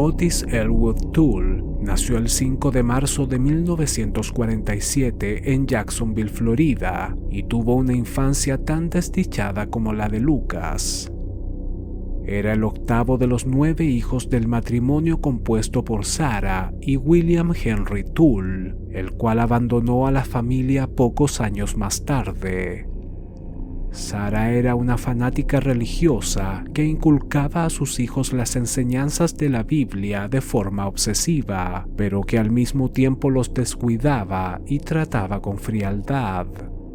Otis Elwood Toole nació el 5 de marzo de 1947 en Jacksonville, Florida, y tuvo una infancia tan desdichada como la de Lucas. Era el octavo de los 9 hijos del matrimonio compuesto por Sarah y William Henry Toole, el cual abandonó a la familia pocos años más tarde. Sarah era una fanática religiosa que inculcaba a sus hijos las enseñanzas de la Biblia de forma obsesiva, pero que al mismo tiempo los descuidaba y trataba con frialdad.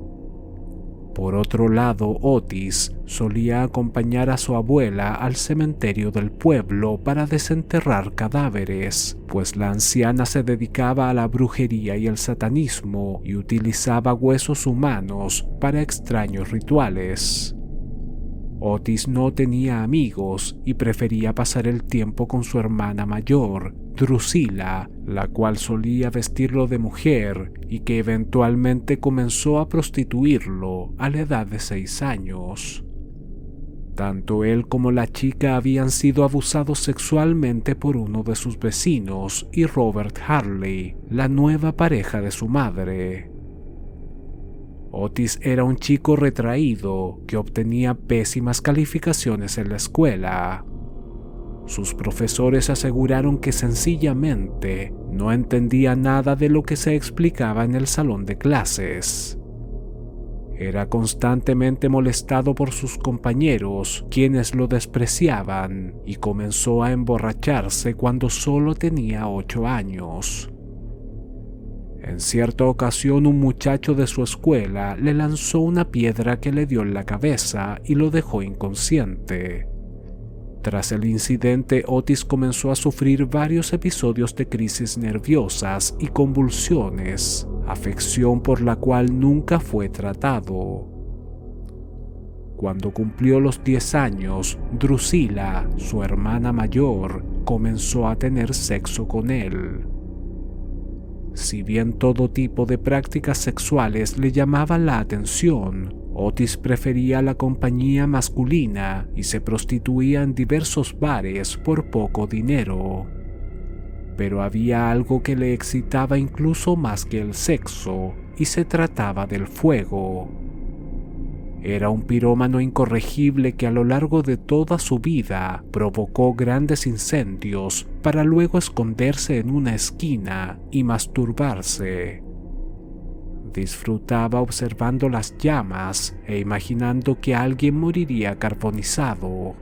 Por otro lado, Otis solía acompañar a su abuela al cementerio del pueblo para desenterrar cadáveres, pues la anciana se dedicaba a la brujería y el satanismo y utilizaba huesos humanos para extraños rituales. Otis no tenía amigos y prefería pasar el tiempo con su hermana mayor, Drusilla, la cual solía vestirlo de mujer y que eventualmente comenzó a prostituirlo a la edad de 6 años. Tanto él como la chica habían sido abusados sexualmente por uno de sus vecinos y Robert Harley, la nueva pareja de su madre. Otis era un chico retraído que obtenía pésimas calificaciones en la escuela. Sus profesores aseguraron que sencillamente no entendía nada de lo que se explicaba en el salón de clases. Era constantemente molestado por sus compañeros, quienes lo despreciaban, y comenzó a emborracharse cuando solo tenía 8 años. En cierta ocasión, un muchacho de su escuela le lanzó una piedra que le dio en la cabeza y lo dejó inconsciente. Tras el incidente, Otis comenzó a sufrir varios episodios de crisis nerviosas y convulsiones, afección por la cual nunca fue tratado. Cuando cumplió los 10 años, Drusilla, su hermana mayor, comenzó a tener sexo con él. Si bien todo tipo de prácticas sexuales le llamaban la atención, Otis prefería la compañía masculina y se prostituía en diversos bares por poco dinero. Pero había algo que le excitaba incluso más que el sexo, y se trataba del fuego. Era un pirómano incorregible que a lo largo de toda su vida provocó grandes incendios para luego esconderse en una esquina y masturbarse. Disfrutaba observando las llamas e imaginando que alguien moriría carbonizado.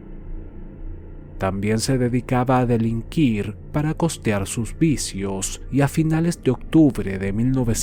También se dedicaba a delinquir para costear sus vicios y a finales de octubre de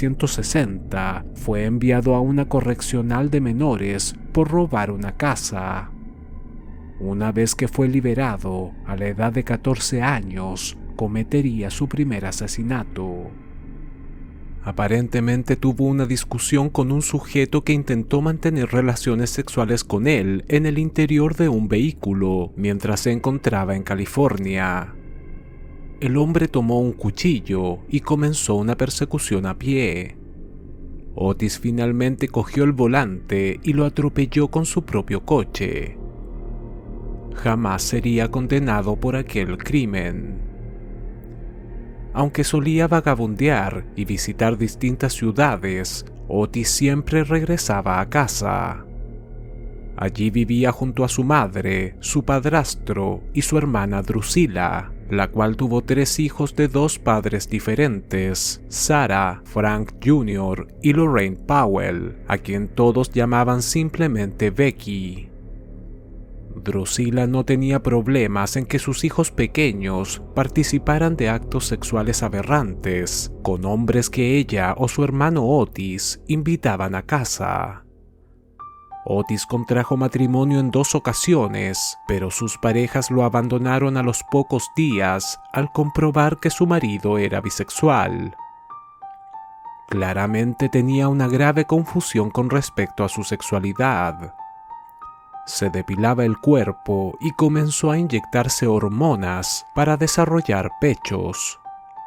1960 fue enviado a una correccional de menores por robar una casa. Una vez que fue liberado, a la edad de 14 años, cometería su primer asesinato. Aparentemente tuvo una discusión con un sujeto que intentó mantener relaciones sexuales con él en el interior de un vehículo mientras se encontraba en California. El hombre tomó un cuchillo y comenzó una persecución a pie. Otis finalmente cogió el volante y lo atropelló con su propio coche. Jamás sería condenado por aquel crimen. Aunque solía vagabundear y visitar distintas ciudades, Otis siempre regresaba a casa. Allí vivía junto a su madre, su padrastro y su hermana Drusilla, la cual tuvo 3 hijos de 2 padres diferentes, Sarah, Frank Jr. y Lorraine Powell, a quien todos llamaban simplemente Becky. Drusilla no tenía problemas en que sus hijos pequeños participaran de actos sexuales aberrantes con hombres que ella o su hermano Otis invitaban a casa. Otis contrajo matrimonio en 2 ocasiones, pero sus parejas lo abandonaron a los pocos días al comprobar que su marido era bisexual. Claramente tenía una grave confusión con respecto a su sexualidad. Se depilaba el cuerpo y comenzó a inyectarse hormonas para desarrollar pechos.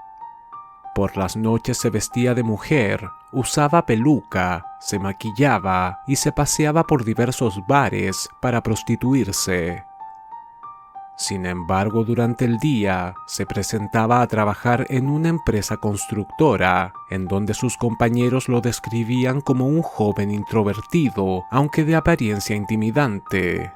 Por las noches se vestía de mujer, usaba peluca, se maquillaba y se paseaba por diversos bares para prostituirse. Sin embargo, durante el día se presentaba a trabajar en una empresa constructora, en donde sus compañeros lo describían como un joven introvertido, aunque de apariencia intimidante.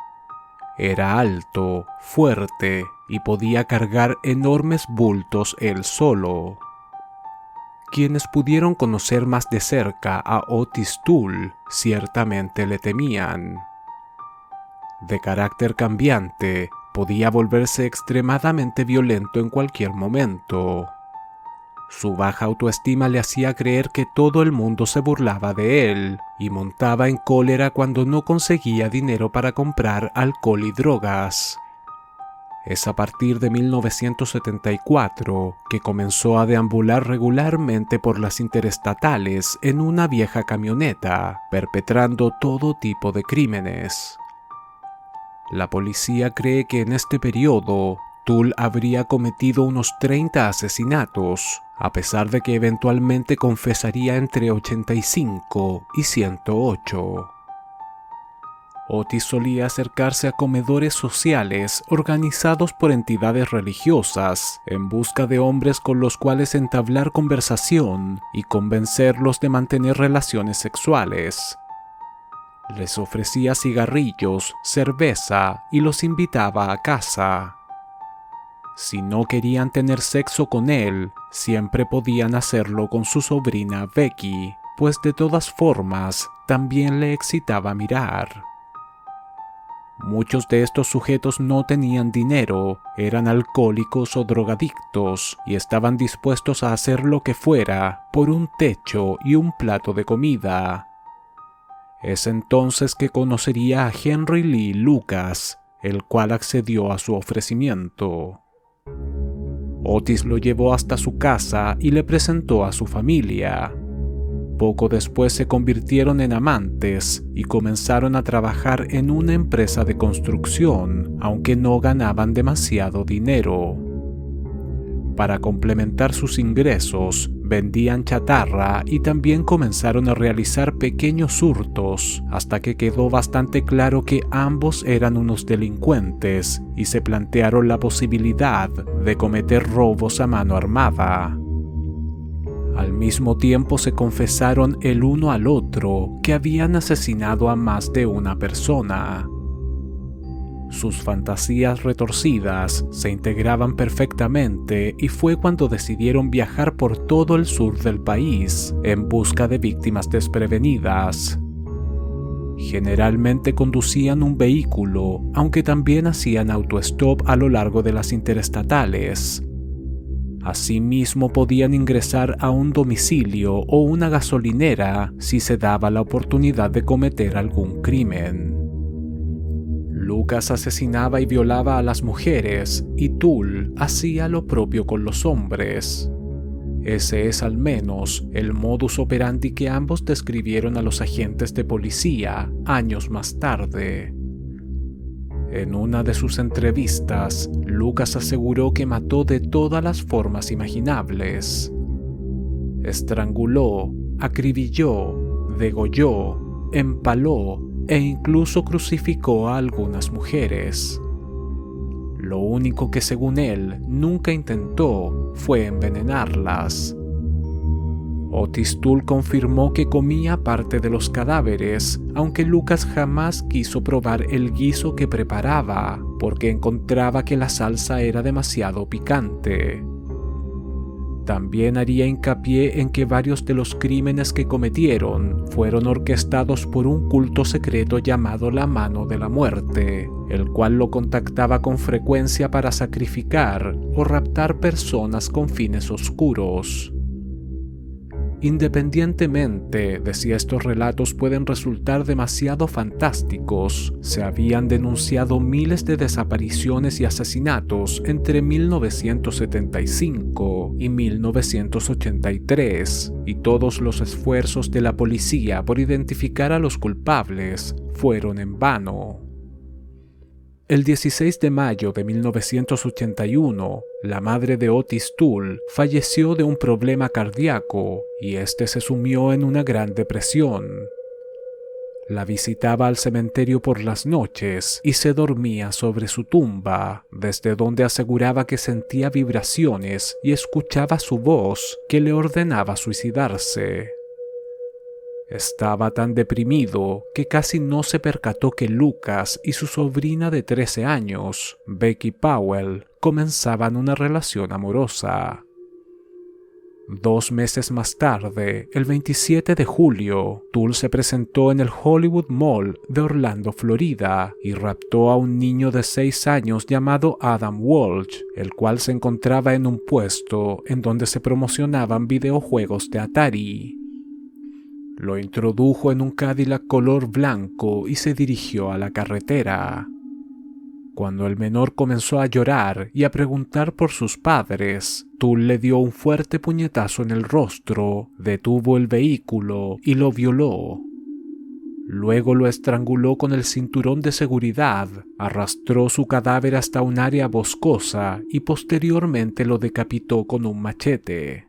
Era alto, fuerte y podía cargar enormes bultos él solo. Quienes pudieron conocer más de cerca a Otis Toole ciertamente le temían. De carácter cambiante, podía volverse extremadamente violento en cualquier momento. Su baja autoestima le hacía creer que todo el mundo se burlaba de él y montaba en cólera cuando no conseguía dinero para comprar alcohol y drogas. Es a partir de 1974 que comenzó a deambular regularmente por las interestatales en una vieja camioneta, perpetrando todo tipo de crímenes. La policía cree que en este periodo, Toole habría cometido unos 30 asesinatos, a pesar de que eventualmente confesaría entre 85 y 108. Otis solía acercarse a comedores sociales organizados por entidades religiosas en busca de hombres con los cuales entablar conversación y convencerlos de mantener relaciones sexuales. Les ofrecía cigarrillos, cerveza y los invitaba a casa. Si no querían tener sexo con él, siempre podían hacerlo con su sobrina Becky, pues de todas formas también le excitaba mirar. Muchos de estos sujetos no tenían dinero, eran alcohólicos o drogadictos y estaban dispuestos a hacer lo que fuera por un techo y un plato de comida. Es entonces que conocería a Henry Lee Lucas, el cual accedió a su ofrecimiento. Otis lo llevó hasta su casa y le presentó a su familia. Poco después se convirtieron en amantes y comenzaron a trabajar en una empresa de construcción, aunque no ganaban demasiado dinero. Para complementar sus ingresos, vendían chatarra y también comenzaron a realizar pequeños hurtos, hasta que quedó bastante claro que ambos eran unos delincuentes y se plantearon la posibilidad de cometer robos a mano armada. Al mismo tiempo se confesaron el uno al otro que habían asesinado a más de una persona. Sus fantasías retorcidas se integraban perfectamente y fue cuando decidieron viajar por todo el sur del país en busca de víctimas desprevenidas. Generalmente conducían un vehículo, aunque también hacían autostop a lo largo de las interestatales. Asimismo, podían ingresar a un domicilio o una gasolinera si se daba la oportunidad de cometer algún crimen. Lucas asesinaba y violaba a las mujeres y Toole hacía lo propio con los hombres. Ese es al menos el modus operandi que ambos describieron a los agentes de policía años más tarde. En una de sus entrevistas, Lucas aseguró que mató de todas las formas imaginables. Estranguló, acribilló, degolló, empaló e incluso crucificó a algunas mujeres. Lo único que, según él, nunca intentó fue envenenarlas. Otis Toole confirmó que comía parte de los cadáveres, aunque Lucas jamás quiso probar el guiso que preparaba, porque encontraba que la salsa era demasiado picante. También haría hincapié en que varios de los crímenes que cometieron fueron orquestados por un culto secreto llamado la Mano de la Muerte, el cual lo contactaba con frecuencia para sacrificar o raptar personas con fines oscuros. Independientemente de si estos relatos pueden resultar demasiado fantásticos, se habían denunciado miles de desapariciones y asesinatos entre 1975 y 1983, y todos los esfuerzos de la policía por identificar a los culpables fueron en vano. El 16 de mayo de 1981, la madre de Otis Toole falleció de un problema cardíaco y este se sumió en una gran depresión. La visitaba al cementerio por las noches y se dormía sobre su tumba, desde donde aseguraba que sentía vibraciones y escuchaba su voz que le ordenaba suicidarse. Estaba tan deprimido que casi no se percató que Lucas y su sobrina de 13 años, Becky Powell, comenzaban una relación amorosa. 2 meses más tarde, el 27 de julio, Tull se presentó en el Hollywood Mall de Orlando, Florida, y raptó a un niño de 6 años llamado Adam Walsh, el cual se encontraba en un puesto en donde se promocionaban videojuegos de Atari. Lo introdujo en un Cadillac color blanco y se dirigió a la carretera. Cuando el menor comenzó a llorar y a preguntar por sus padres, Tull le dio un fuerte puñetazo en el rostro, detuvo el vehículo y lo violó. Luego lo estranguló con el cinturón de seguridad, arrastró su cadáver hasta un área boscosa y posteriormente lo decapitó con un machete.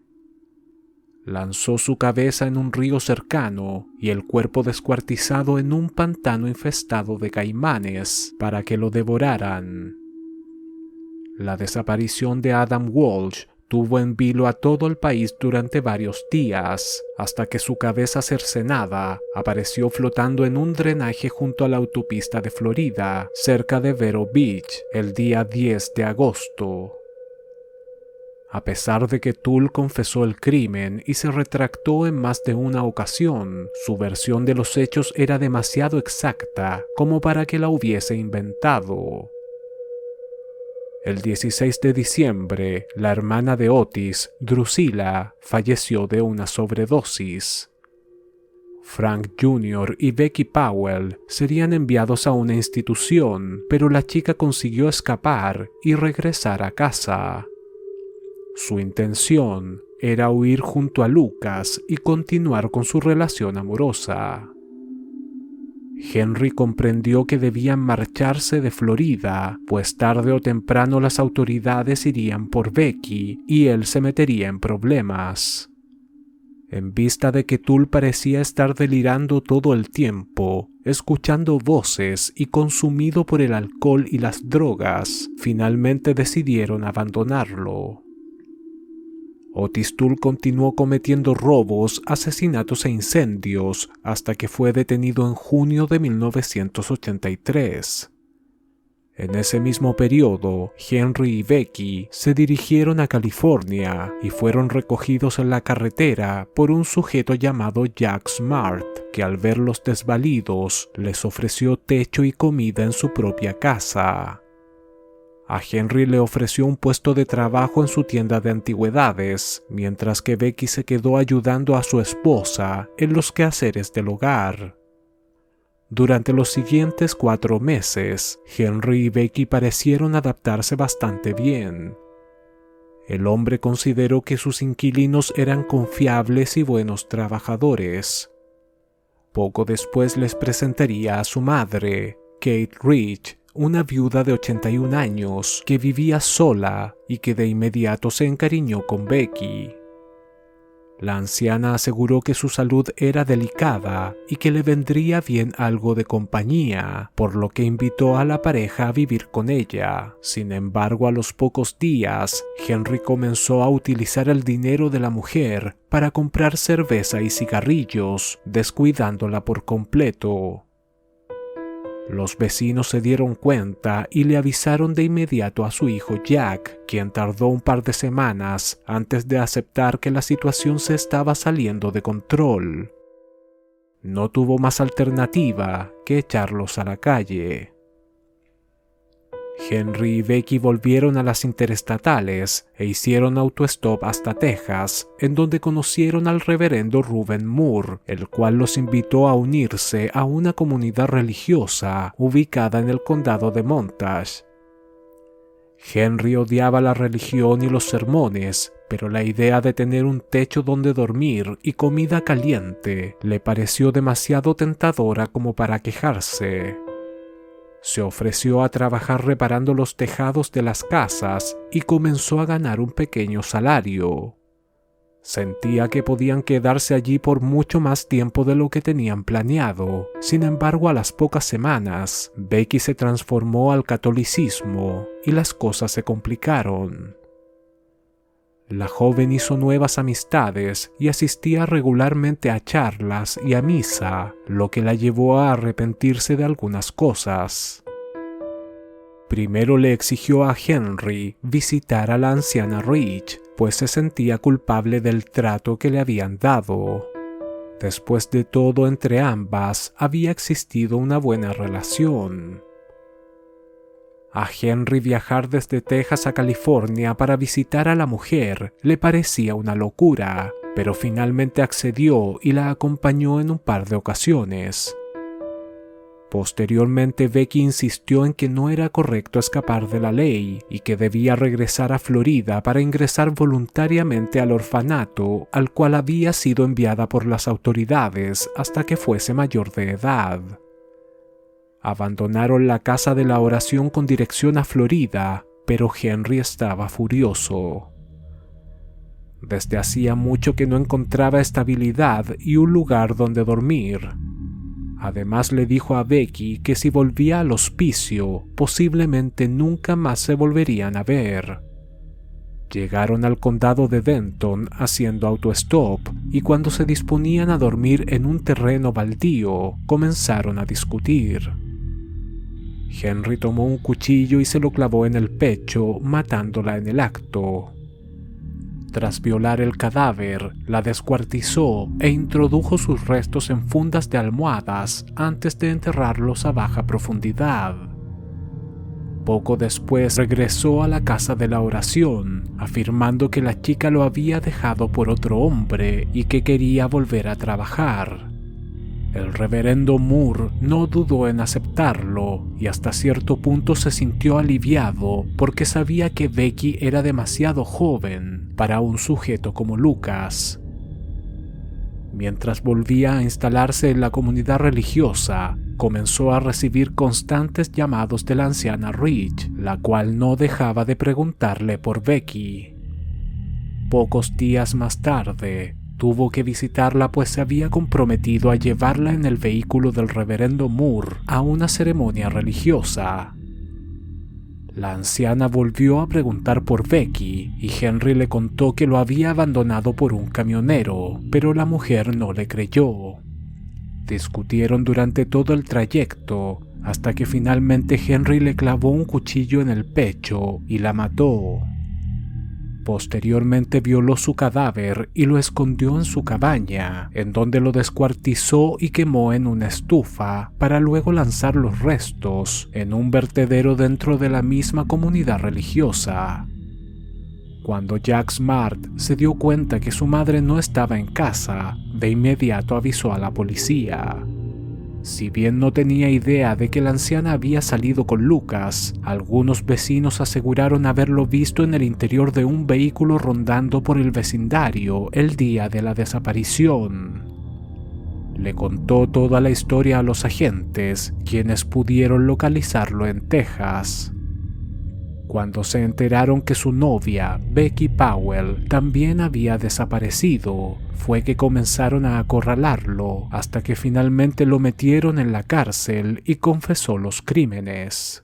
Lanzó su cabeza en un río cercano y el cuerpo descuartizado en un pantano infestado de caimanes para que lo devoraran. La desaparición de Adam Walsh tuvo en vilo a todo el país durante varios días, hasta que su cabeza cercenada apareció flotando en un drenaje junto a la autopista de Florida, cerca de Vero Beach, el día 10 de agosto. A pesar de que Tull confesó el crimen y se retractó en más de una ocasión, su versión de los hechos era demasiado exacta como para que la hubiese inventado. El 16 de diciembre, la hermana de Otis, Drusilla, falleció de una sobredosis. Frank Jr. y Becky Powell serían enviados a una institución, pero la chica consiguió escapar y regresar a casa. Su intención era huir junto a Lucas y continuar con su relación amorosa. Henry comprendió que debían marcharse de Florida, pues tarde o temprano las autoridades irían por Becky y él se metería en problemas. En vista de que Tull parecía estar delirando todo el tiempo, escuchando voces y consumido por el alcohol y las drogas, finalmente decidieron abandonarlo. Otis Tull continuó cometiendo robos, asesinatos e incendios hasta que fue detenido en junio de 1983. En ese mismo periodo, Henry y Becky se dirigieron a California y fueron recogidos en la carretera por un sujeto llamado Jack Smart, que al verlos desvalidos les ofreció techo y comida en su propia casa. A Henry le ofreció un puesto de trabajo en su tienda de antigüedades, mientras que Becky se quedó ayudando a su esposa en los quehaceres del hogar. Durante los siguientes 4 meses, Henry y Becky parecieron adaptarse bastante bien. El hombre consideró que sus inquilinos eran confiables y buenos trabajadores. Poco después les presentaría a su madre, Kate Rich, una viuda de 81 años que vivía sola y que de inmediato se encariñó con Becky. La anciana aseguró que su salud era delicada y que le vendría bien algo de compañía, por lo que invitó a la pareja a vivir con ella. Sin embargo, a los pocos días, Henry comenzó a utilizar el dinero de la mujer para comprar cerveza y cigarrillos, descuidándola por completo. Los vecinos se dieron cuenta y le avisaron de inmediato a su hijo Jack, quien tardó un par de semanas antes de aceptar que la situación se estaba saliendo de control. No tuvo más alternativa que echarlos a la calle. Henry y Becky volvieron a las interestatales e hicieron autostop hasta Texas, en donde conocieron al reverendo Reuben Moore, el cual los invitó a unirse a una comunidad religiosa ubicada en el condado de Montage. Henry odiaba la religión y los sermones, pero la idea de tener un techo donde dormir y comida caliente le pareció demasiado tentadora como para quejarse. Se ofreció a trabajar reparando los tejados de las casas y comenzó a ganar un pequeño salario. Sentía que podían quedarse allí por mucho más tiempo de lo que tenían planeado. Sin embargo, a las pocas semanas, Becky se transformó al catolicismo y las cosas se complicaron. La joven hizo nuevas amistades y asistía regularmente a charlas y a misa, lo que la llevó a arrepentirse de algunas cosas. Primero le exigió a Henry visitar a la anciana Rich, pues se sentía culpable del trato que le habían dado. Después de todo, entre ambas había existido una buena relación. A Henry viajar desde Texas a California para visitar a la mujer le parecía una locura, pero finalmente accedió y la acompañó en un par de ocasiones. Posteriormente, Becky insistió en que no era correcto escapar de la ley y que debía regresar a Florida para ingresar voluntariamente al orfanato al cual había sido enviada por las autoridades hasta que fuese mayor de edad. Abandonaron la casa de la oración con dirección a Florida, pero Henry estaba furioso. Desde hacía mucho que no encontraba estabilidad y un lugar donde dormir. Además, le dijo a Becky que si volvía al hospicio, posiblemente nunca más se volverían a ver. Llegaron al condado de Denton haciendo autostop y cuando se disponían a dormir en un terreno baldío, comenzaron a discutir. Henry tomó un cuchillo y se lo clavó en el pecho, matándola en el acto. Tras violar el cadáver, la descuartizó e introdujo sus restos en fundas de almohadas antes de enterrarlos a baja profundidad. Poco después regresó a la casa de la oración, afirmando que la chica lo había dejado por otro hombre y que quería volver a trabajar. El reverendo Moore no dudó en aceptarlo y hasta cierto punto se sintió aliviado porque sabía que Becky era demasiado joven para un sujeto como Lucas. Mientras volvía a instalarse en la comunidad religiosa, comenzó a recibir constantes llamados de la anciana Rich, la cual no dejaba de preguntarle por Becky. Pocos días más tarde, tuvo que visitarla pues se había comprometido a llevarla en el vehículo del reverendo Moore a una ceremonia religiosa. La anciana volvió a preguntar por Becky y Henry le contó que lo había abandonado por un camionero, pero la mujer no le creyó. Discutieron durante todo el trayecto hasta que finalmente Henry le clavó un cuchillo en el pecho y la mató. Posteriormente violó su cadáver y lo escondió en su cabaña, en donde lo descuartizó y quemó en una estufa, para luego lanzar los restos en un vertedero dentro de la misma comunidad religiosa. Cuando Jack Smart se dio cuenta que su madre no estaba en casa, de inmediato avisó a la policía. Si bien no tenía idea de que la anciana había salido con Lucas, algunos vecinos aseguraron haberlo visto en el interior de un vehículo rondando por el vecindario el día de la desaparición. Le contó toda la historia a los agentes, quienes pudieron localizarlo en Texas. Cuando se enteraron que su novia, Becky Powell, también había desaparecido, fue que comenzaron a acorralarlo hasta que finalmente lo metieron en la cárcel y confesó los crímenes.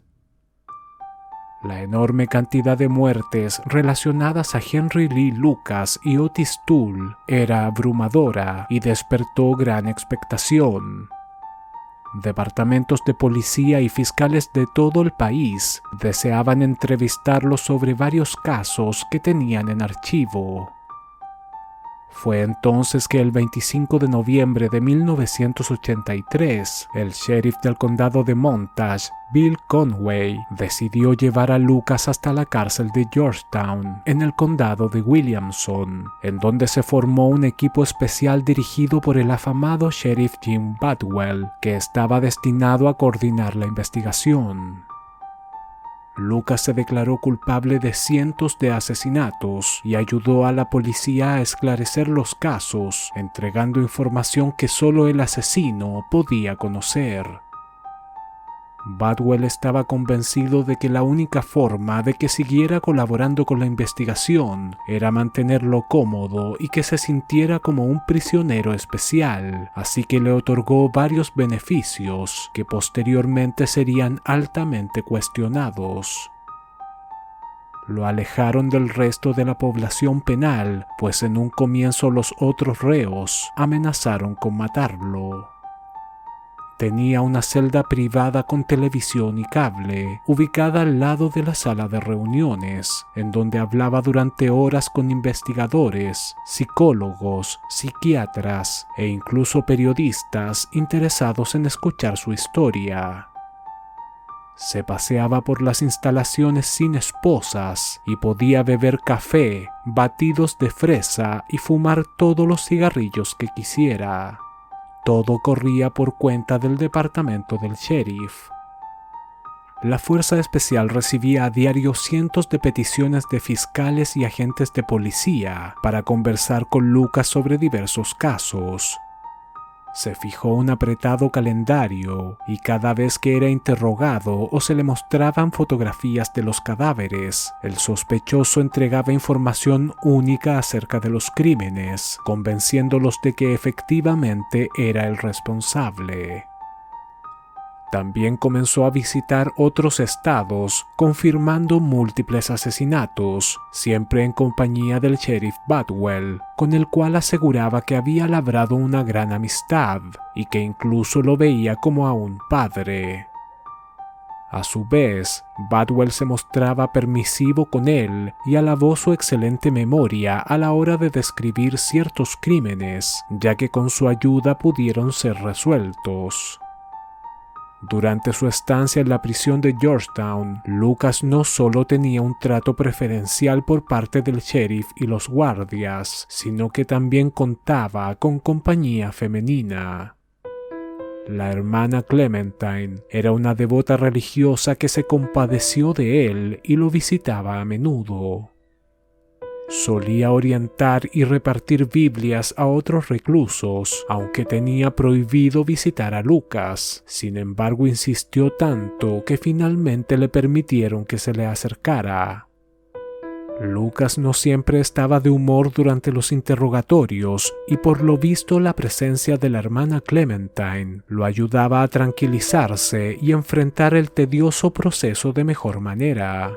La enorme cantidad de muertes relacionadas a Henry Lee Lucas y Otis Toole era abrumadora y despertó gran expectación. Departamentos de policía y fiscales de todo el país deseaban entrevistarlos sobre varios casos que tenían en archivo. Fue entonces que el 25 de noviembre de 1983, el sheriff del condado de Montague, Bill Conway, decidió llevar a Lucas hasta la cárcel de Georgetown, en el condado de Williamson, en donde se formó un equipo especial dirigido por el afamado sheriff Jim Badwell, que estaba destinado a coordinar la investigación. Lucas se declaró culpable de cientos de asesinatos y ayudó a la policía a esclarecer los casos, entregando información que solo el asesino podía conocer. Badwell estaba convencido de que la única forma de que siguiera colaborando con la investigación era mantenerlo cómodo y que se sintiera como un prisionero especial, así que le otorgó varios beneficios que posteriormente serían altamente cuestionados. Lo alejaron del resto de la población penal, pues en un comienzo los otros reos amenazaron con matarlo. Tenía una celda privada con televisión y cable, ubicada al lado de la sala de reuniones, en donde hablaba durante horas con investigadores, psicólogos, psiquiatras e incluso periodistas interesados en escuchar su historia. Se paseaba por las instalaciones sin esposas y podía beber café, batidos de fresa y fumar todos los cigarrillos que quisiera. Todo corría por cuenta del departamento del sheriff. La Fuerza Especial recibía a diario cientos de peticiones de fiscales y agentes de policía para conversar con Lucas sobre diversos casos. Se fijó un apretado calendario y cada vez que era interrogado o se le mostraban fotografías de los cadáveres, el sospechoso entregaba información única acerca de los crímenes, convenciéndolos de que efectivamente era el responsable. También comenzó a visitar otros estados, confirmando múltiples asesinatos, siempre en compañía del sheriff Badwell, con el cual aseguraba que había labrado una gran amistad y que incluso lo veía como a un padre. A su vez, Badwell se mostraba permisivo con él y alabó su excelente memoria a la hora de describir ciertos crímenes, ya que con su ayuda pudieron ser resueltos. Durante su estancia en la prisión de Georgetown, Lucas no solo tenía un trato preferencial por parte del sheriff y los guardias, sino que también contaba con compañía femenina. La hermana Clementine era una devota religiosa que se compadeció de él y lo visitaba a menudo. Solía orientar y repartir Biblias a otros reclusos, aunque tenía prohibido visitar a Lucas. Sin embargo, insistió tanto que finalmente le permitieron que se le acercara. Lucas no siempre estaba de humor durante los interrogatorios y por lo visto la presencia de la hermana Clementine lo ayudaba a tranquilizarse y enfrentar el tedioso proceso de mejor manera.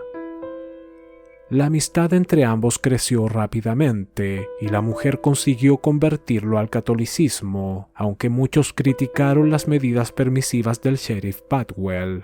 La amistad entre ambos creció rápidamente y la mujer consiguió convertirlo al catolicismo, aunque muchos criticaron las medidas permisivas del sheriff Badwell.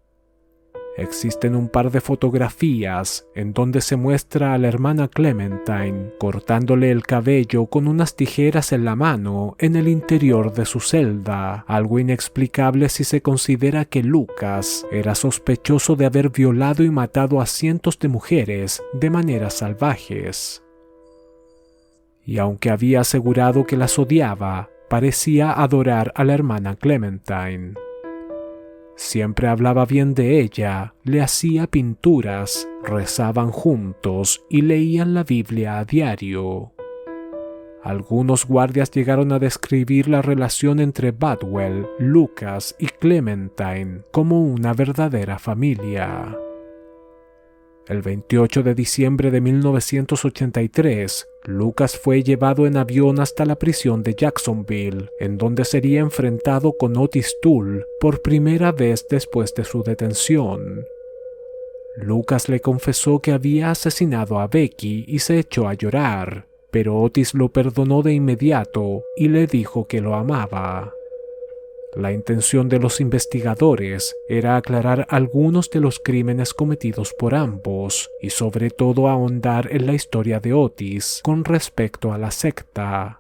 Existen un par de fotografías en donde se muestra a la hermana Clementine cortándole el cabello con unas tijeras en la mano en el interior de su celda, algo inexplicable si se considera que Lucas era sospechoso de haber violado y matado a cientos de mujeres de maneras salvajes. Y aunque había asegurado que las odiaba, parecía adorar a la hermana Clementine. Siempre hablaba bien de ella, le hacía pinturas, rezaban juntos y leían la Biblia a diario. Algunos guardias llegaron a describir la relación entre Badwell, Lucas y Clementine como una verdadera familia. El 28 de diciembre de 1983, Lucas fue llevado en avión hasta la prisión de Jacksonville, en donde sería enfrentado con Otis Toole por primera vez después de su detención. Lucas le confesó que había asesinado a Becky y se echó a llorar, pero Otis lo perdonó de inmediato y le dijo que lo amaba. La intención de los investigadores era aclarar algunos de los crímenes cometidos por ambos y sobre todo ahondar en la historia de Otis con respecto a la secta.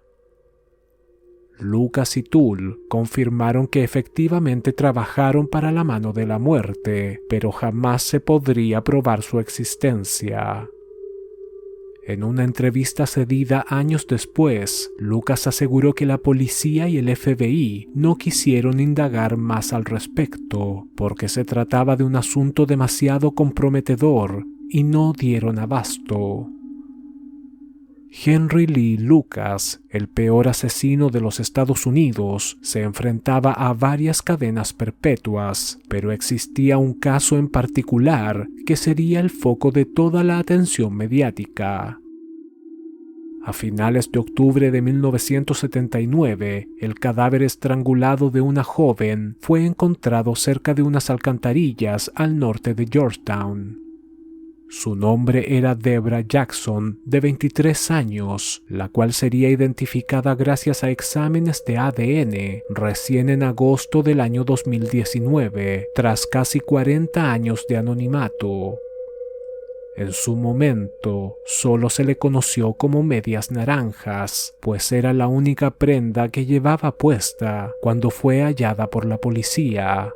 Lucas y Toole confirmaron que efectivamente trabajaron para la mano de la muerte, pero jamás se podría probar su existencia. En una entrevista cedida años después, Lucas aseguró que la policía y el FBI no quisieron indagar más al respecto, porque se trataba de un asunto demasiado comprometedor y no dieron abasto. Henry Lee Lucas, el peor asesino de los Estados Unidos, se enfrentaba a varias cadenas perpetuas, pero existía un caso en particular que sería el foco de toda la atención mediática. A finales de octubre de 1979, el cadáver estrangulado de una joven fue encontrado cerca de unas alcantarillas al norte de Georgetown. Su nombre era Debra Jackson, de 23 años, la cual sería identificada gracias a exámenes de ADN recién en agosto del año 2019, tras casi 40 años de anonimato. En su momento, solo se le conoció como Medias Naranjas, pues era la única prenda que llevaba puesta cuando fue hallada por la policía.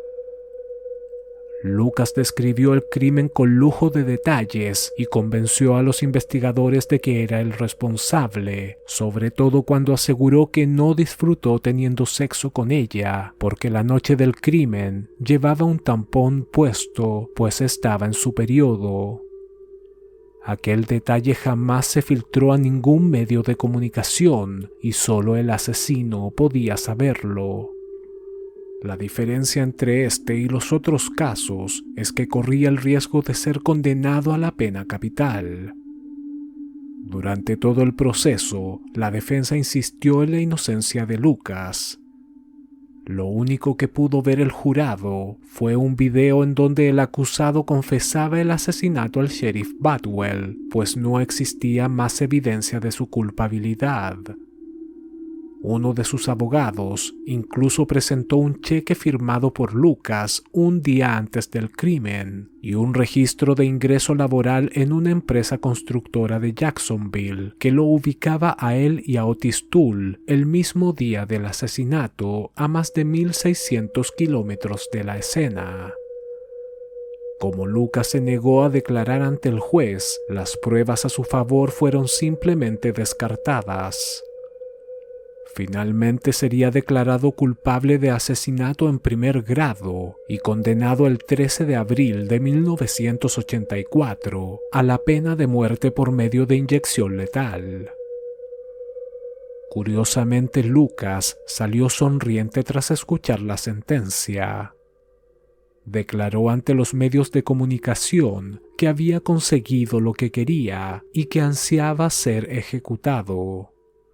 Lucas describió el crimen con lujo de detalles y convenció a los investigadores de que era el responsable, sobre todo cuando aseguró que no disfrutó teniendo sexo con ella, porque la noche del crimen llevaba un tampón puesto, pues estaba en su periodo. Aquel detalle jamás se filtró a ningún medio de comunicación y solo el asesino podía saberlo. La diferencia entre este y los otros casos es que corría el riesgo de ser condenado a la pena capital. Durante todo el proceso, la defensa insistió en la inocencia de Lucas. Lo único que pudo ver el jurado fue un video en donde el acusado confesaba el asesinato al sheriff Badwell, pues no existía más evidencia de su culpabilidad. Uno de sus abogados incluso presentó un cheque firmado por Lucas un día antes del crimen y un registro de ingreso laboral en una empresa constructora de Jacksonville que lo ubicaba a él y a Otis Toole el mismo día del asesinato a más de 1.600 kilómetros de la escena. Como Lucas se negó a declarar ante el juez, las pruebas a su favor fueron simplemente descartadas. Finalmente sería declarado culpable de asesinato en primer grado y condenado el 13 de abril de 1984 a la pena de muerte por medio de inyección letal. Curiosamente, Lucas salió sonriente tras escuchar la sentencia. Declaró ante los medios de comunicación que había conseguido lo que quería y que ansiaba ser ejecutado.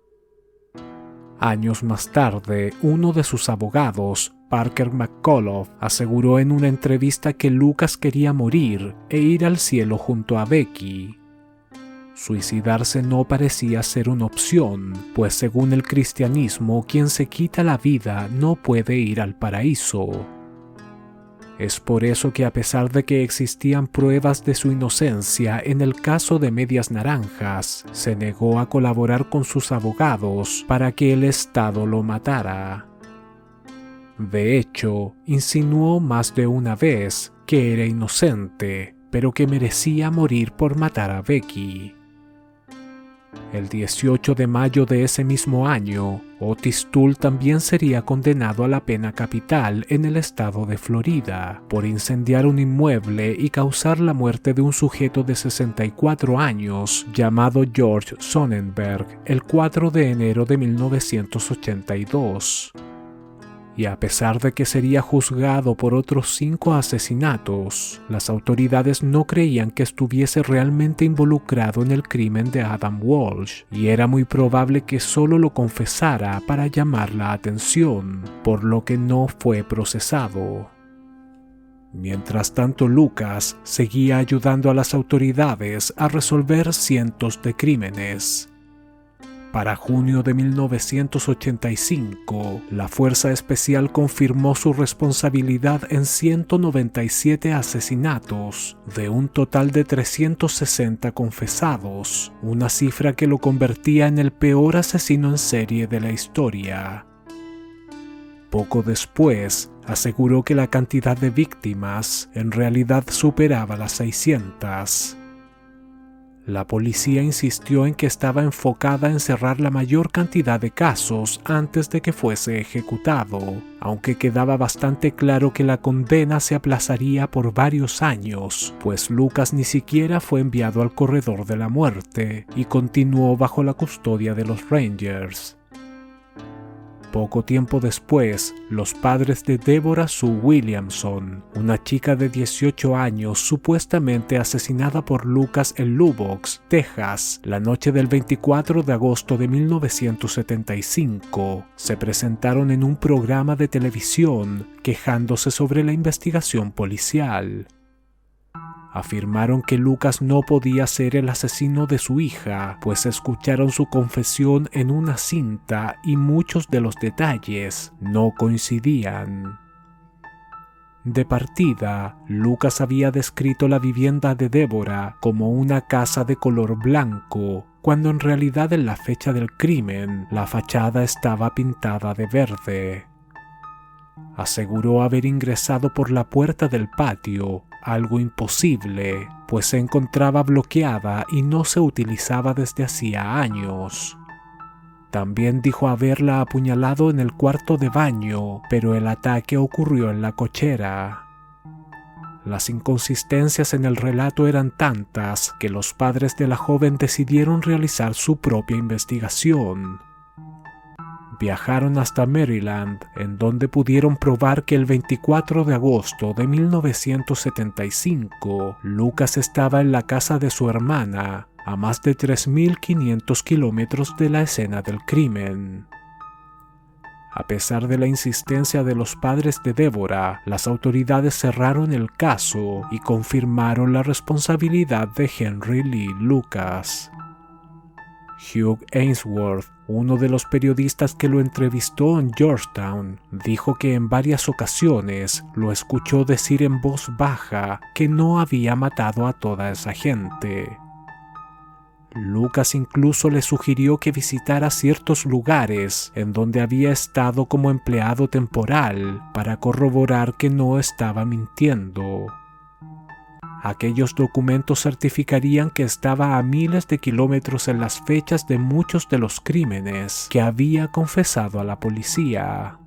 Años más tarde, uno de sus abogados, Parker McCullough, aseguró en una entrevista que Lucas quería morir e ir al cielo junto a Becky. Suicidarse no parecía ser una opción, pues según el cristianismo, quien se quita la vida no puede ir al paraíso. Es por eso que a pesar de que existían pruebas de su inocencia en el caso de Medias Naranjas, se negó a colaborar con sus abogados para que el Estado lo matara. De hecho, insinuó más de una vez que era inocente, pero que merecía morir por matar a Becky. El 18 de mayo de ese mismo año, Otis Toole también sería condenado a la pena capital en el estado de Florida por incendiar un inmueble y causar la muerte de un sujeto de 64 años llamado George Sonnenberg el 4 de enero de 1982. Y a pesar de que sería juzgado por otros 5 asesinatos, las autoridades no creían que estuviese realmente involucrado en el crimen de Adam Walsh, y era muy probable que solo lo confesara para llamar la atención, por lo que no fue procesado. Mientras tanto, Lucas seguía ayudando a las autoridades a resolver cientos de crímenes. Para junio de 1985, la Fuerza Especial confirmó su responsabilidad en 197 asesinatos, de un total de 360 confesados, una cifra que lo convertía en el peor asesino en serie de la historia. Poco después, aseguró que la cantidad de víctimas en realidad superaba las 600. La policía insistió en que estaba enfocada en cerrar la mayor cantidad de casos antes de que fuese ejecutado, aunque quedaba bastante claro que la condena se aplazaría por varios años, pues Lucas ni siquiera fue enviado al corredor de la muerte y continuó bajo la custodia de los Rangers. Poco tiempo después, los padres de Deborah Sue Williamson, una chica de 18 años supuestamente asesinada por Lucas en Lubbock, Texas, la noche del 24 de agosto de 1975, se presentaron en un programa de televisión quejándose sobre la investigación policial. Afirmaron que Lucas no podía ser el asesino de su hija, pues escucharon su confesión en una cinta y muchos de los detalles no coincidían. De partida, Lucas había descrito la vivienda de Deborah como una casa de color blanco, cuando en realidad en la fecha del crimen la fachada estaba pintada de verde. Aseguró haber ingresado por la puerta del patio, algo imposible, pues se encontraba bloqueada y no se utilizaba desde hacía años. También dijo haberla apuñalado en el cuarto de baño, pero el ataque ocurrió en la cochera. Las inconsistencias en el relato eran tantas que los padres de la joven decidieron realizar su propia investigación. Viajaron hasta Maryland, en donde pudieron probar que el 24 de agosto de 1975, Lucas estaba en la casa de su hermana, a más de 3.500 kilómetros de la escena del crimen. A pesar de la insistencia de los padres de Deborah, las autoridades cerraron el caso y confirmaron la responsabilidad de Henry Lee Lucas. Hugh Ainsworth, uno de los periodistas que lo entrevistó en Georgetown, dijo que en varias ocasiones lo escuchó decir en voz baja que no había matado a toda esa gente. Lucas incluso le sugirió que visitara ciertos lugares en donde había estado como empleado temporal para corroborar que no estaba mintiendo. Aquellos documentos certificarían que estaba a miles de kilómetros en las fechas de muchos de los crímenes que había confesado a la policía.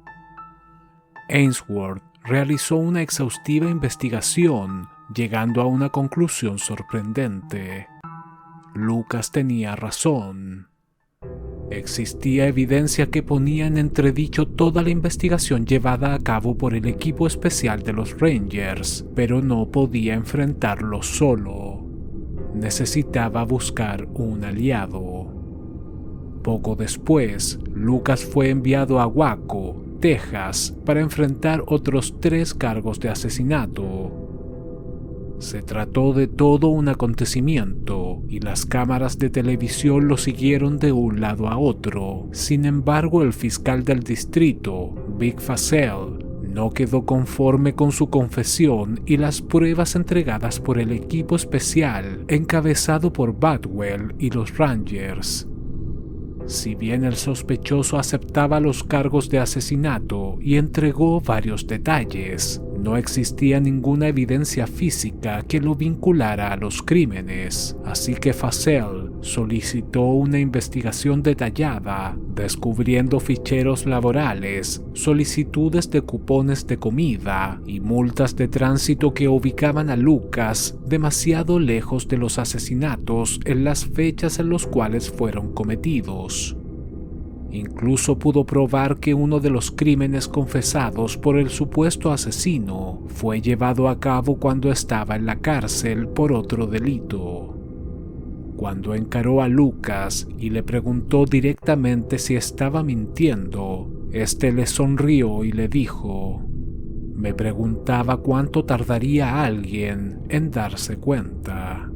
Ainsworth realizó una exhaustiva investigación, llegando a una conclusión sorprendente. Lucas tenía razón. Existía evidencia que ponía en entredicho toda la investigación llevada a cabo por el equipo especial de los Rangers, pero no podía enfrentarlo solo. Necesitaba buscar un aliado. Poco después, Lucas fue enviado a Waco, Texas, para enfrentar otros 3 cargos de asesinato. Se trató de todo un acontecimiento y las cámaras de televisión lo siguieron de un lado a otro. Sin embargo, el fiscal del distrito, Vic Feazell, no quedó conforme con su confesión y las pruebas entregadas por el equipo especial encabezado por Badwell y los Rangers. Si bien el sospechoso aceptaba los cargos de asesinato y entregó varios detalles, no existía ninguna evidencia física que lo vinculara a los crímenes, así que Feazell solicitó una investigación detallada, descubriendo ficheros laborales, solicitudes de cupones de comida y multas de tránsito que ubicaban a Lucas demasiado lejos de los asesinatos en las fechas en las cuales fueron cometidos. Incluso pudo probar que uno de los crímenes confesados por el supuesto asesino fue llevado a cabo cuando estaba en la cárcel por otro delito. Cuando encaró a Lucas y le preguntó directamente si estaba mintiendo, este le sonrió y le dijo: "Me preguntaba cuánto tardaría alguien en darse cuenta".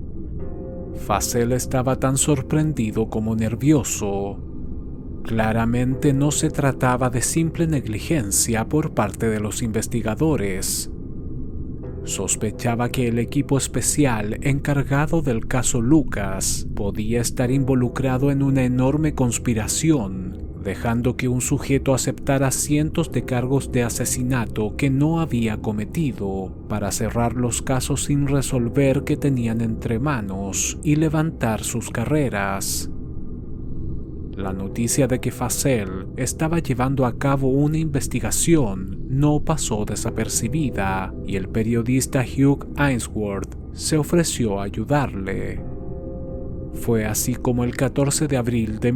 Feazell estaba tan sorprendido como nervioso. Claramente no se trataba de simple negligencia por parte de los investigadores. Sospechaba que el equipo especial encargado del caso Lucas podía estar involucrado en una enorme conspiración dejando que un sujeto aceptara cientos de cargos de asesinato que no había cometido para cerrar los casos sin resolver que tenían entre manos y levantar sus carreras. La noticia de que Fassel estaba llevando a cabo una investigación no pasó desapercibida y el periodista Hugh Ainsworth se ofreció a ayudarle. Fue así como el 14 de abril de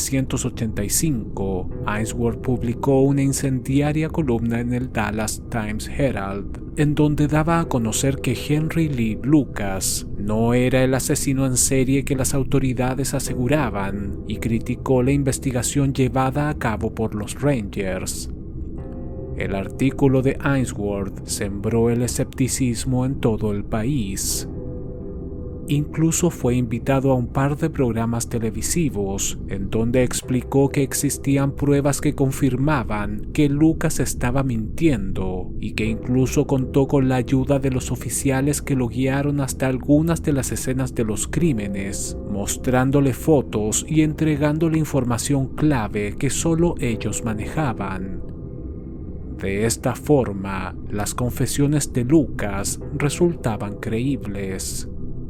1985, Ainsworth publicó una incendiaria columna en el Dallas Times Herald, en donde daba a conocer que Henry Lee Lucas no era el asesino en serie que las autoridades aseguraban, y criticó la investigación llevada a cabo por los Rangers. El artículo de Ainsworth sembró el escepticismo en todo el país. Incluso fue invitado a un par de programas televisivos, en donde explicó que existían pruebas que confirmaban que Lucas estaba mintiendo, y que incluso contó con la ayuda de los oficiales que lo guiaron hasta algunas de las escenas de los crímenes, mostrándole fotos y entregándole información clave que solo ellos manejaban. De esta forma, las confesiones de Lucas resultaban creíbles.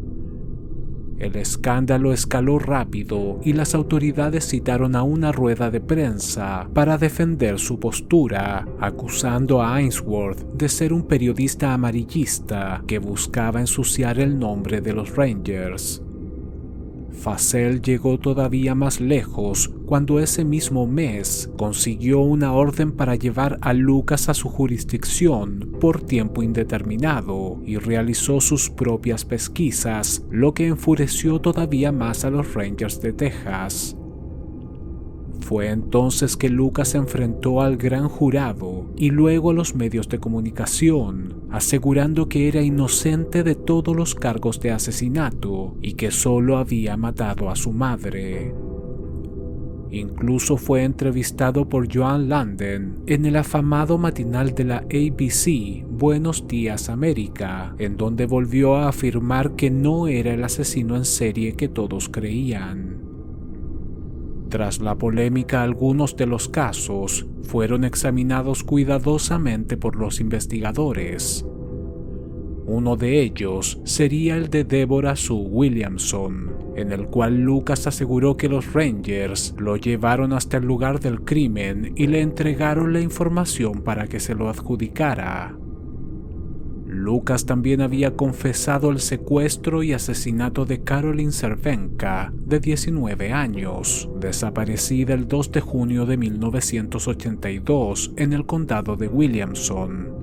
El escándalo escaló rápido y las autoridades citaron a una rueda de prensa para defender su postura, acusando a Ainsworth de ser un periodista amarillista que buscaba ensuciar el nombre de los Rangers. Fassel llegó todavía más lejos cuando ese mismo mes consiguió una orden para llevar a Lucas a su jurisdicción por tiempo indeterminado y realizó sus propias pesquisas, lo que enfureció todavía más a los Rangers de Texas. Fue entonces que Lucas se enfrentó al gran jurado y luego a los medios de comunicación, asegurando que era inocente de todos los cargos de asesinato y que solo había matado a su madre. Incluso fue entrevistado por Joan Landen en el afamado matinal de la ABC, Buenos Días América, en donde volvió a afirmar que no era el asesino en serie que todos creían. Tras la polémica, algunos de los casos fueron examinados cuidadosamente por los investigadores. Uno de ellos sería el de Deborah Sue Williamson, en el cual Lucas aseguró que los Rangers lo llevaron hasta el lugar del crimen y le entregaron la información para que se lo adjudicara. Lucas también había confesado el secuestro y asesinato de Carolyn Cervenka, de 19 años, desaparecida el 2 de junio de 1982 en el condado de Williamson.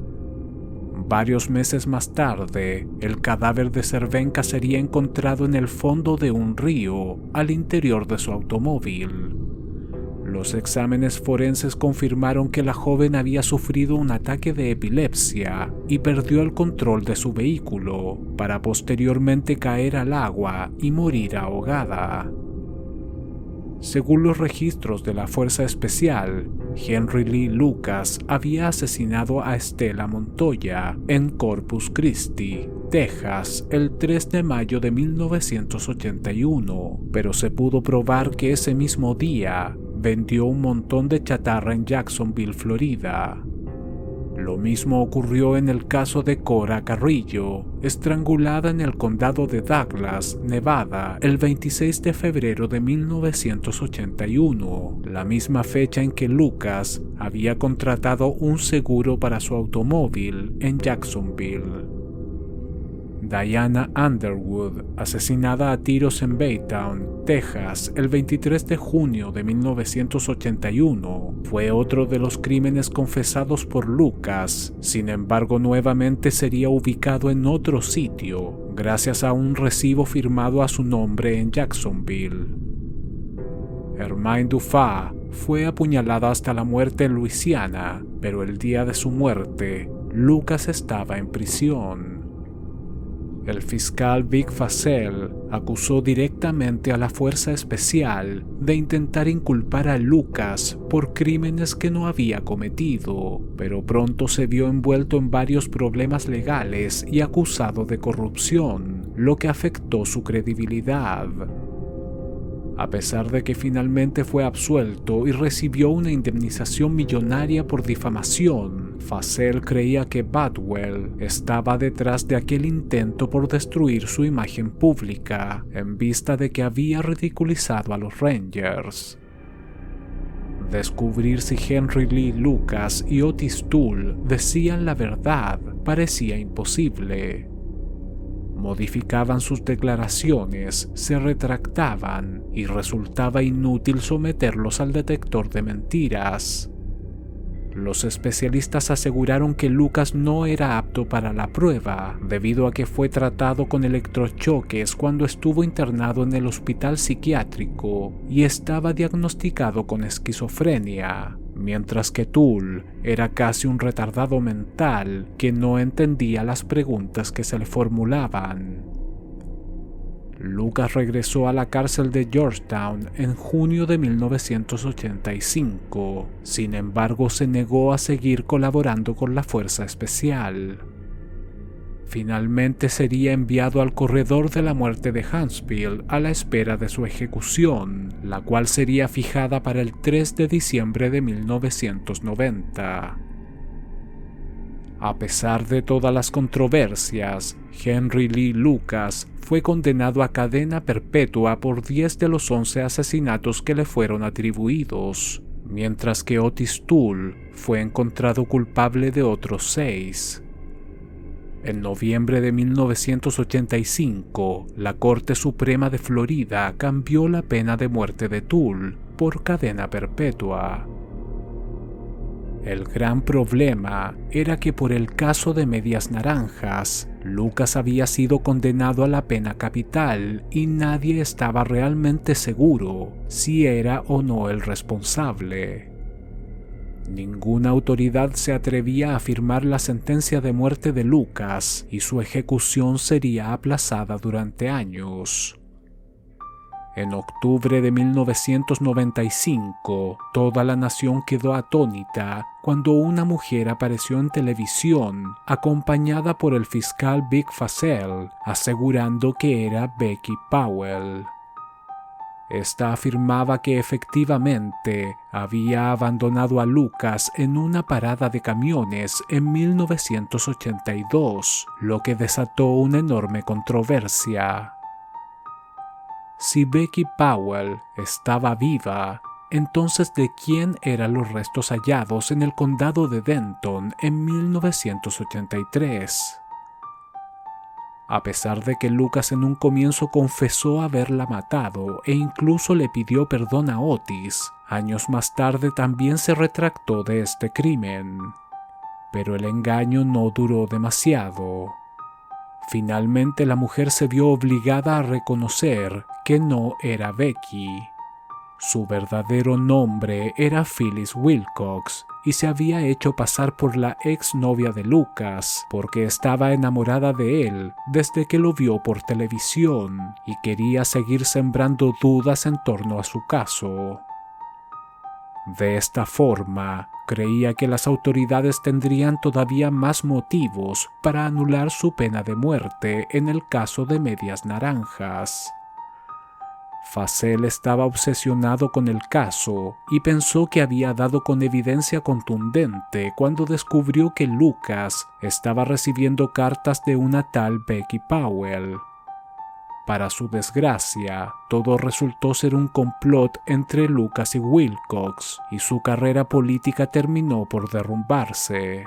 Varios meses más tarde, el cadáver de Cervenka sería encontrado en el fondo de un río, al interior de su automóvil. Los exámenes forenses confirmaron que la joven había sufrido un ataque de epilepsia y perdió el control de su vehículo, para posteriormente caer al agua y morir ahogada. Según los registros de la Fuerza Especial, Henry Lee Lucas había asesinado a Estela Montoya en Corpus Christi, Texas, el 3 de mayo de 1981, pero se pudo probar que ese mismo día vendió un montón de chatarra en Jacksonville, Florida. Lo mismo ocurrió en el caso de Cora Carrillo, estrangulada en el condado de Douglas, Nevada, el 26 de febrero de 1981, la misma fecha en que Lucas había contratado un seguro para su automóvil en Jacksonville. Diana Underwood, asesinada a tiros en Baytown, Texas, el 23 de junio de 1981, fue otro de los crímenes confesados por Lucas. Sin embargo, nuevamente sería ubicado en otro sitio, gracias a un recibo firmado a su nombre en Jacksonville. Hermine Dufa fue apuñalada hasta la muerte en Luisiana, pero el día de su muerte, Lucas estaba en prisión. El fiscal Vic Fassel acusó directamente a la Fuerza Especial de intentar inculpar a Lucas por crímenes que no había cometido, pero pronto se vio envuelto en varios problemas legales y acusado de corrupción, lo que afectó su credibilidad. A pesar de que finalmente fue absuelto y recibió una indemnización millonaria por difamación, Fassel creía que Badwell estaba detrás de aquel intento por destruir su imagen pública, en vista de que había ridiculizado a los Rangers. Descubrir si Henry Lee Lucas y Otis Toole decían la verdad parecía imposible. Modificaban sus declaraciones, se retractaban y resultaba inútil someterlos al detector de mentiras. Los especialistas aseguraron que Lucas no era apto para la prueba, debido a que fue tratado con electrochoques cuando estuvo internado en el hospital psiquiátrico y estaba diagnosticado con esquizofrenia, mientras que Toole era casi un retardado mental que no entendía las preguntas que se le formulaban. Lucas regresó a la cárcel de Georgetown en junio de 1985. Sin embargo, se negó a seguir colaborando con la Fuerza Especial. Finalmente sería enviado al corredor de la muerte de Huntsville a la espera de su ejecución, la cual sería fijada para el 3 de diciembre de 1990. A pesar de todas las controversias, Henry Lee Lucas fue condenado a cadena perpetua por 10 de los 11 asesinatos que le fueron atribuidos, mientras que Otis Toole fue encontrado culpable de otros 6. En noviembre de 1985, la Corte Suprema de Florida cambió la pena de muerte de Toole por cadena perpetua. El gran problema era que por el caso de Medias Naranjas, Lucas había sido condenado a la pena capital y nadie estaba realmente seguro si era o no el responsable. Ninguna autoridad se atrevía a firmar la sentencia de muerte de Lucas y su ejecución sería aplazada durante años. En octubre de 1995, toda la nación quedó atónita cuando una mujer apareció en televisión, acompañada por el fiscal Vic Fassel, asegurando que era Becky Powell. Esta afirmaba que efectivamente había abandonado a Lucas en una parada de camiones en 1982, lo que desató una enorme controversia. Si Becky Powell estaba viva, entonces ¿de quién eran los restos hallados en el condado de Denton en 1983? A pesar de que Lucas en un comienzo confesó haberla matado e incluso le pidió perdón a Otis, años más tarde también se retractó de este crimen. Pero el engaño no duró demasiado. Finalmente la mujer se vio obligada a reconocer que no era Becky. Su verdadero nombre era Phyllis Wilcox y se había hecho pasar por la exnovia de Lucas porque estaba enamorada de él desde que lo vio por televisión y quería seguir sembrando dudas en torno a su caso. De esta forma, creía que las autoridades tendrían todavía más motivos para anular su pena de muerte en el caso de Medias Naranjas. Fassel estaba obsesionado con el caso y pensó que había dado con evidencia contundente cuando descubrió que Lucas estaba recibiendo cartas de una tal Becky Powell. Para su desgracia, todo resultó ser un complot entre Lucas y Wilcox, y su carrera política terminó por derrumbarse.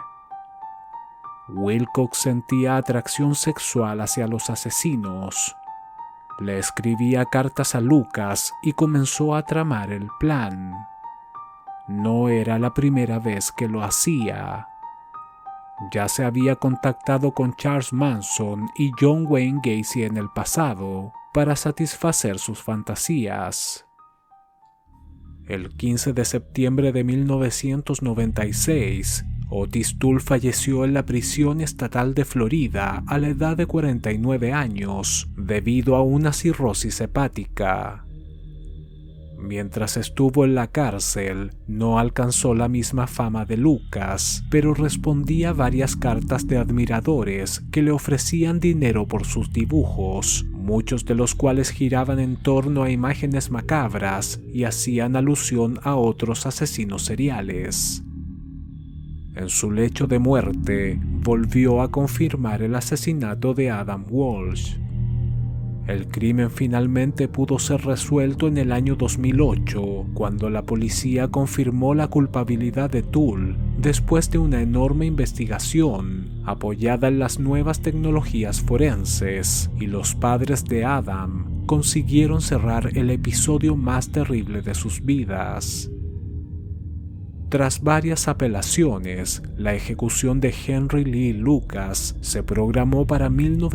Wilcox sentía atracción sexual hacia los asesinos. Le escribía cartas a Lucas y comenzó a tramar el plan. No era la primera vez que lo hacía. Ya se había contactado con Charles Manson y John Wayne Gacy en el pasado para satisfacer sus fantasías. El 15 de septiembre de 1996, Otis Toole falleció en la prisión estatal de Florida a la edad de 49 años debido a una cirrosis hepática. Mientras estuvo en la cárcel, no alcanzó la misma fama de Lucas, pero respondía varias cartas de admiradores que le ofrecían dinero por sus dibujos, muchos de los cuales giraban en torno a imágenes macabras y hacían alusión a otros asesinos seriales. En su lecho de muerte, volvió a confirmar el asesinato de Adam Walsh. El crimen finalmente pudo ser resuelto en el año 2008, cuando la policía confirmó la culpabilidad de Tull después de una enorme investigación apoyada en las nuevas tecnologías forenses, y los padres de Adam consiguieron cerrar el episodio más terrible de sus vidas. Tras varias apelaciones, la ejecución de Henry Lee Lucas se programó para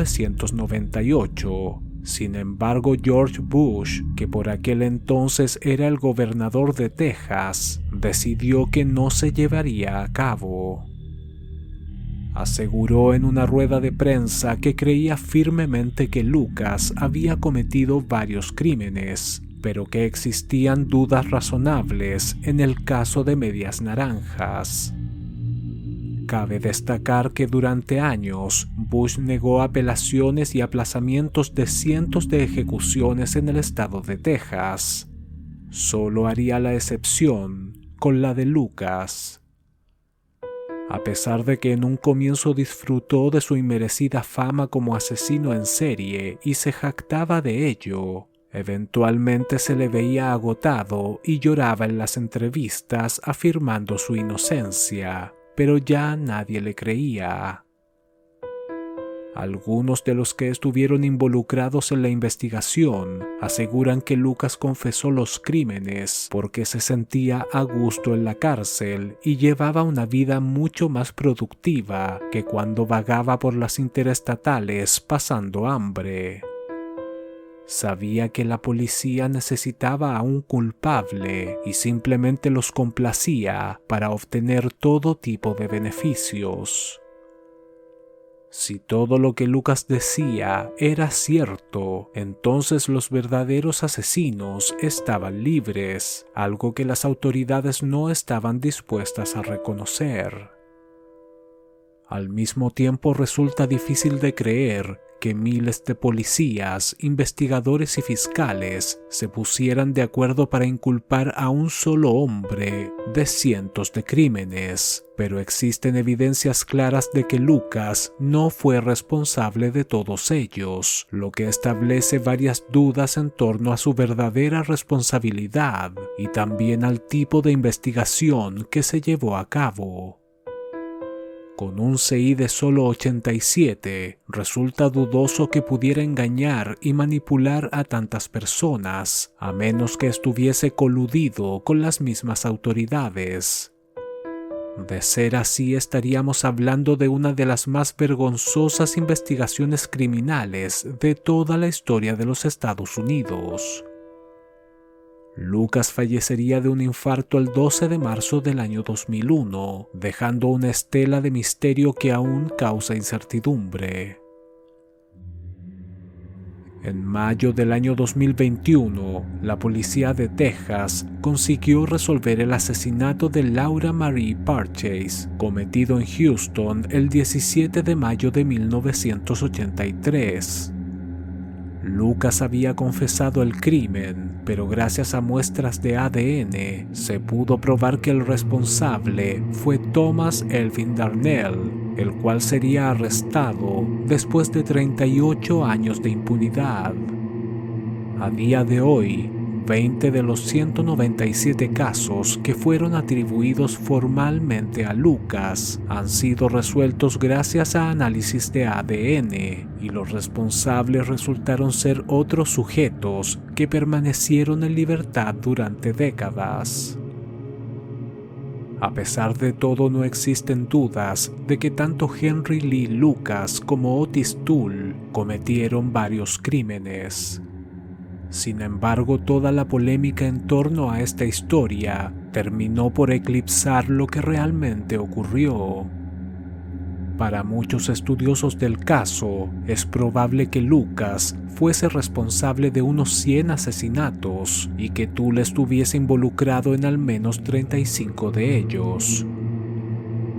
1998. Sin embargo, George Bush, que por aquel entonces era el gobernador de Texas, decidió que no se llevaría a cabo. Aseguró en una rueda de prensa que creía firmemente que Lucas había cometido varios crímenes, pero que existían dudas razonables en el caso de Medias Naranjas. Cabe destacar que durante años, Bush negó apelaciones y aplazamientos de cientos de ejecuciones en el estado de Texas. Solo haría la excepción con la de Lucas. A pesar de que en un comienzo disfrutó de su inmerecida fama como asesino en serie y se jactaba de ello, eventualmente se le veía agotado y lloraba en las entrevistas afirmando su inocencia, pero ya nadie le creía. Algunos de los que estuvieron involucrados en la investigación aseguran que Lucas confesó los crímenes porque se sentía a gusto en la cárcel y llevaba una vida mucho más productiva que cuando vagaba por las interestatales pasando hambre. Sabía que la policía necesitaba a un culpable y simplemente los complacía para obtener todo tipo de beneficios. Si todo lo que Lucas decía era cierto, entonces los verdaderos asesinos estaban libres, algo que las autoridades no estaban dispuestas a reconocer. Al mismo tiempo, resulta difícil de creer que miles de policías, investigadores y fiscales se pusieran de acuerdo para inculpar a un solo hombre de cientos de crímenes, pero existen evidencias claras de que Lucas no fue responsable de todos ellos, lo que establece varias dudas en torno a su verdadera responsabilidad y también al tipo de investigación que se llevó a cabo. Con un CI de solo 87, resulta dudoso que pudiera engañar y manipular a tantas personas, a menos que estuviese coludido con las mismas autoridades. De ser así, estaríamos hablando de una de las más vergonzosas investigaciones criminales de toda la historia de los Estados Unidos. Lucas fallecería de un infarto el 12 de marzo del año 2001, dejando una estela de misterio que aún causa incertidumbre. En mayo del año 2021, la policía de Texas consiguió resolver el asesinato de Laura Marie Purchase, cometido en Houston el 17 de mayo de 1983. Lucas había confesado el crimen, pero gracias a muestras de ADN se pudo probar que el responsable fue Thomas Elvin Darnell, el cual sería arrestado después de 38 años de impunidad. A día de hoy, 20 de los 197 casos que fueron atribuidos formalmente a Lucas han sido resueltos gracias a análisis de ADN, y los responsables resultaron ser otros sujetos que permanecieron en libertad durante décadas. A pesar de todo, no existen dudas de que tanto Henry Lee Lucas como Otis Toole cometieron varios crímenes. Sin embargo, toda la polémica en torno a esta historia terminó por eclipsar lo que realmente ocurrió. Para muchos estudiosos del caso, es probable que Lucas fuese responsable de unos 100 asesinatos y que Toole estuviese involucrado en al menos 35 de ellos.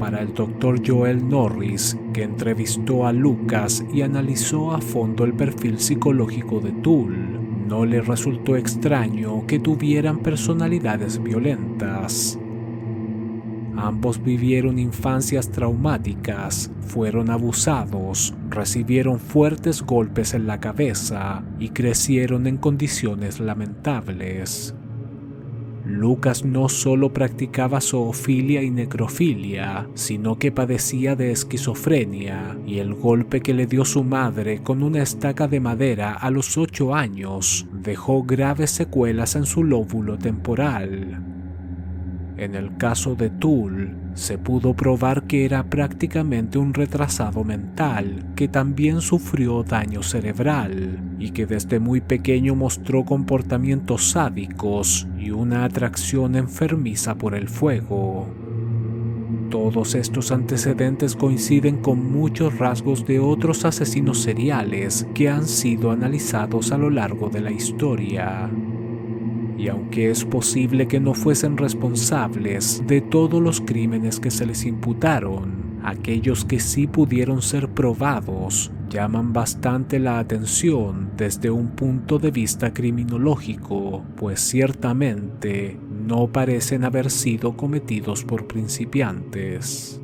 para el Dr. Joel Norris, que entrevistó a Lucas y analizó a fondo el perfil psicológico de Toole, no le resultó extraño que tuvieran personalidades violentas. Ambos vivieron infancias traumáticas, fueron abusados, recibieron fuertes golpes en la cabeza y crecieron en condiciones lamentables. Lucas no solo practicaba zoofilia y necrofilia, sino que padecía de esquizofrenia, y el golpe que le dio su madre con una estaca de madera a los 8 años dejó graves secuelas en su lóbulo temporal. En el caso de Toole, se pudo probar que era prácticamente un retrasado mental que también sufrió daño cerebral y que desde muy pequeño mostró comportamientos sádicos y una atracción enfermiza por el fuego. Todos estos antecedentes coinciden con muchos rasgos de otros asesinos seriales que han sido analizados a lo largo de la historia. Y aunque es posible que no fuesen responsables de todos los crímenes que se les imputaron, aquellos que sí pudieron ser probados llaman bastante la atención desde un punto de vista criminológico, pues ciertamente no parecen haber sido cometidos por principiantes.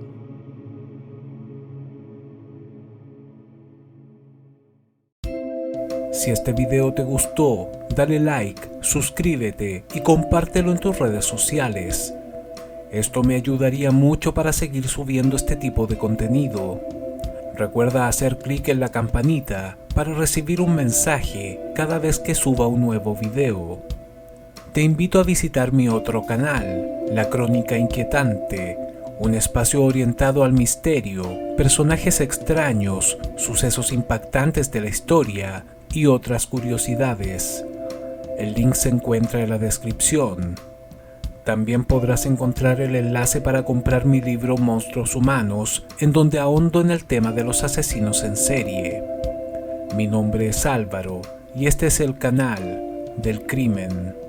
Si este video te gustó, dale like, suscríbete y compártelo en tus redes sociales. Esto me ayudaría mucho para seguir subiendo este tipo de contenido. Recuerda hacer clic en la campanita para recibir un mensaje cada vez que suba un nuevo video. Te invito a visitar mi otro canal, La Crónica Inquietante, un espacio orientado al misterio, personajes extraños, sucesos impactantes de la historia y otras curiosidades. El link se encuentra en la descripción. También podrás encontrar el enlace para comprar mi libro Monstruos Humanos, en donde ahondo en el tema de los asesinos en serie. Mi nombre es Álvaro y este es el canal del crimen.